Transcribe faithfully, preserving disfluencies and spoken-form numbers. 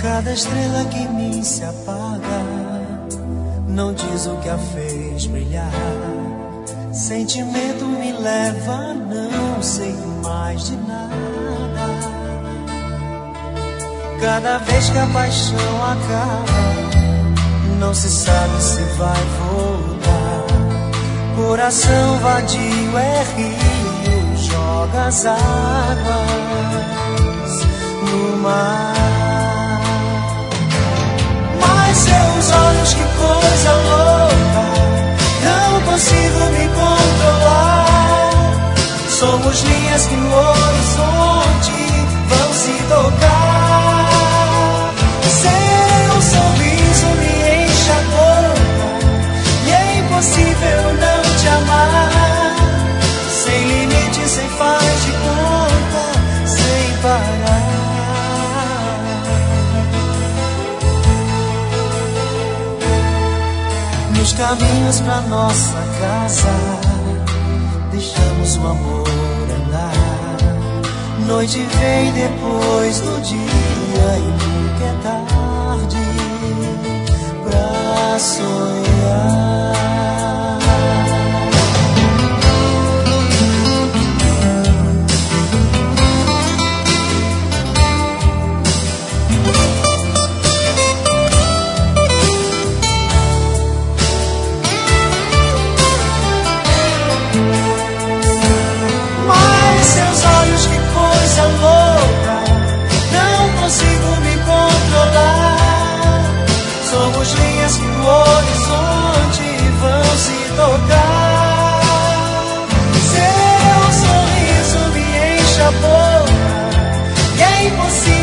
Cada estrela que em mim se apaga não diz o que a fez brilhar. Sentimento me leva a não sei mais de nada. Cada vez que a paixão acaba, não se sabe se vai voltar. Coração vadio é rio, joga as águas no mar. Mas seus olhos, que coisa louca, não consigo me controlar. Somos linhas que no horizonte vão se tocar. Seu sorriso me enche a boca e é impossível não te amar. Sem limite, sem faz de conta, sem parar. Nos caminhos pra nossa casa, deixamos o amor andar. Noite vem depois do dia e nunca é tarde pra sonhar. Somos linhas que no horizonte vão se tocar. Seu sorriso me enche a boca e é impossível